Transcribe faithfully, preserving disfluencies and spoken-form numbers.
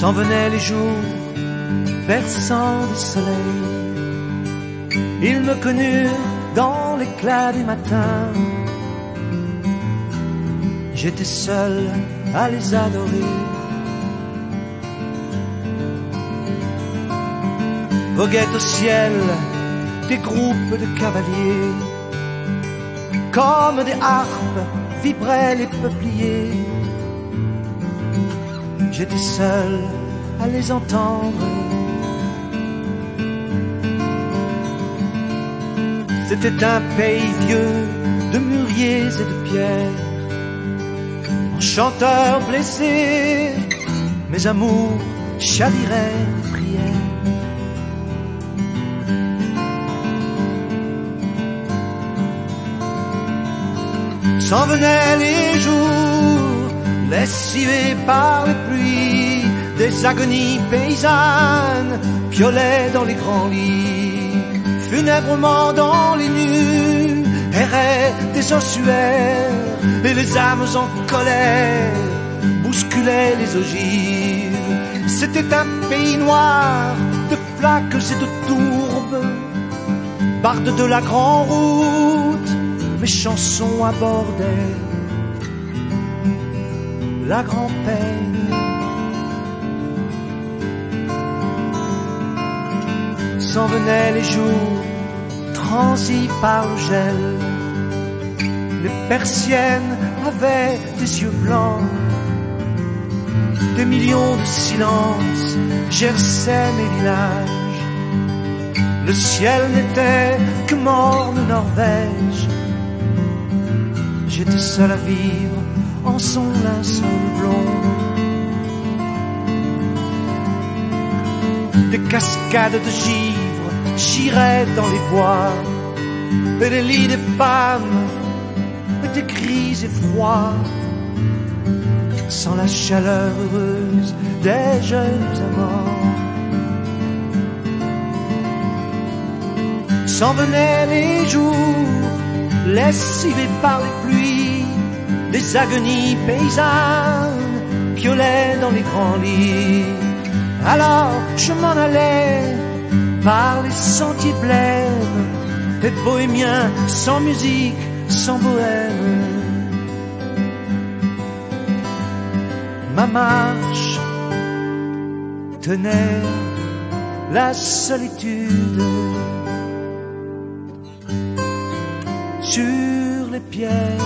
S'en venaient les jours versant du soleil. Ils me connurent dans l'éclat du matin. J'étais seul à les adorer. Voguaient au ciel des groupes de cavaliers. Comme des harpes vibraient les peupliers. J'étais seul à les entendre. C'était un pays vieux de mûriers et de pierres. Chanteurs blessés, mes amours chaviraient de prières. S'en venaient les jours, lessivés par les pluies, des agonies paysannes piolaient dans les grands lits. Funèbrement dans les nues erraient des ossuaires, et les âmes en colère bousculaient les ogives. C'était un pays noir de flaques et de tourbes, barde de la grande route, mes chansons abordaient la grand-peine. S'en venaient les jours transis par le gel. Les persiennes avaient des yeux blancs. Des millions de silences gerçaient mes villages. Le ciel n'était que morne Norvège. J'étais seul à vivre en son linceul blond. Des cascades de givre giraient dans les bois, et les lits des femmes étaient gris et froids, sans la chaleur heureuse des jeunes amants. S'en venaient les jours, lessivés par les pluies, des agonies paysannes piolaient dans les grands lits. Alors je m'en allais par les sentiers blêmes, et bohémiens sans musique, sans bohème. Ma marche tenait la solitude sur les pierres.